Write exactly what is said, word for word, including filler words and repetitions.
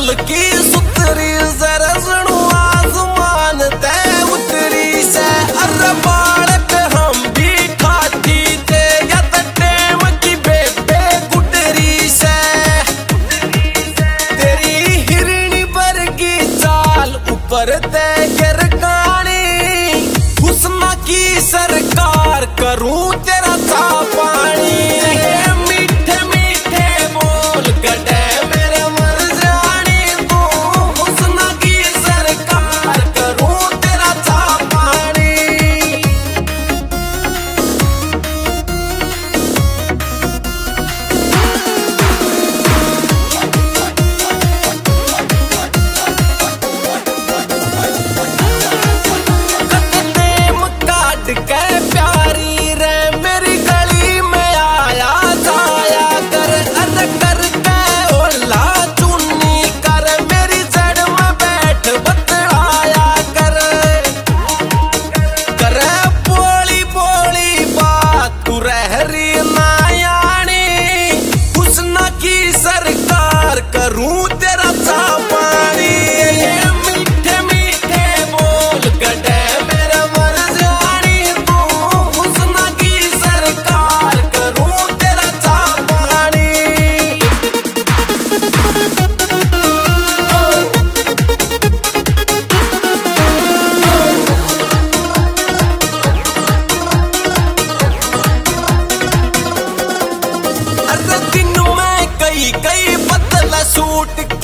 बोल की सुतरी जरा सुनो आसमान ते उतरी से। अरे बालक हम भी खाती थे या टेम की बेबे गुटरी से। तेरी हिरणी वर्गी चाल ऊपर ते गिर गानी हुस्ना की सरकार करूं तेरा था पानी। मीठे मीठे बोल कटे मेरे मर जानी तू हुस्ना की सरकार करूं तेरा था पानी। कदम काट के प्यारी रे मेरी गली में आया जाया कर। अरे कर के ओला चुन्नी कर मेरी जड़ में बैठ बतलाया कर। करे बोली बोली बात तू रहरी ना यानी हुस्ना की सरकार करूं तेरा सा पानी। मीठे मीठे बोल कटे मेरा मर जानी तू हुस्ना की सरकार करूं तेरा सा पानी। अरे दिन में कई कई पतला सूट